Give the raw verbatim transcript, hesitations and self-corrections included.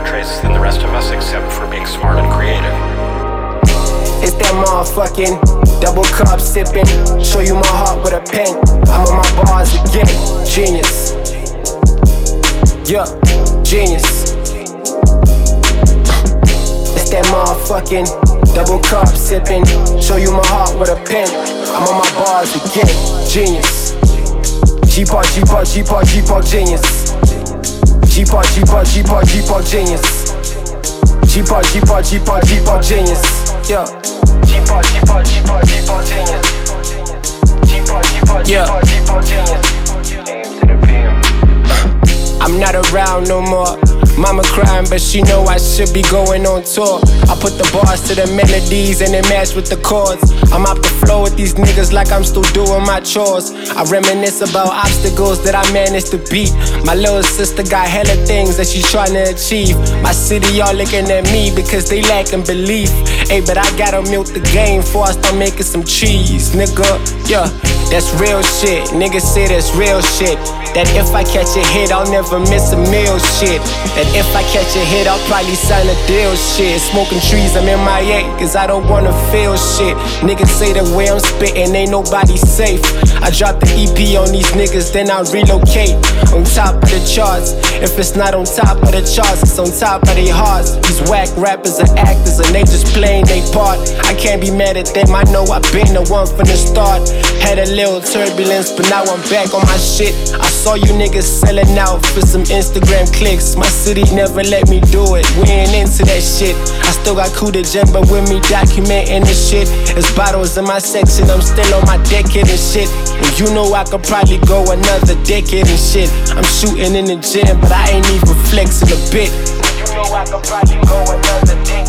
better traits than the rest of us except for being smart and creative. It's that motherfucking double cup sipping. Show you my heart with a pen. I'm on my bars again. Genius. Yeah, genius. It's that motherfucking double cup sipping. Show you my heart with a pen. I'm on my bars again. Genius. G-Park, G-Park, G-Park, G-Park, genius. G-Park, G-Park, G-Park, G-Park, genius. G-Park, G-Park, G-Park, G-Park, genius. Yeah. G-Park, G-Park, G-Park, G-Park, genius. G-Park, G-Park, G-Park, G-Park, genius. I'm not around no more. Mama crying, but she know I should be going on tour. I put the bars to the melodies and they match with the chords. I'm off the floor with these niggas like I'm still doing my chores. I reminisce about obstacles that I managed to beat. My little sister got hella things that she's trying to achieve. My city all looking at me because they lacking belief. Hey, but I gotta milk the game before I start making some cheese, nigga. Yeah, that's real shit. Niggas say that's real shit. That if I catch a hit, I'll never miss a meal shit. That if I catch a hit, I'll probably sign a deal shit. Smoking trees, I'm in my eight, cause I don't wanna feel shit. Niggas say the way I'm spittin' ain't nobody safe. I drop the E P on these niggas, then I relocate. On top of the charts. If it's not on top of the charts, it's on top of their hearts. These whack rappers are actors and they just playing their part. I can't be mad at them, I know I've been the one from the start. Had a little turbulence, but now I'm back on my shit. I saw you niggas selling out for some Instagram clicks. My city never let me do it, we ain't into that shit. I still got Coup de Jemba with me documenting this shit. There's bottles in my section, I'm still on my decade and shit. And you know I could probably go another decade and shit. I'm shooting in the gym, but I ain't even flexing a bit. You know I could probably go another decade.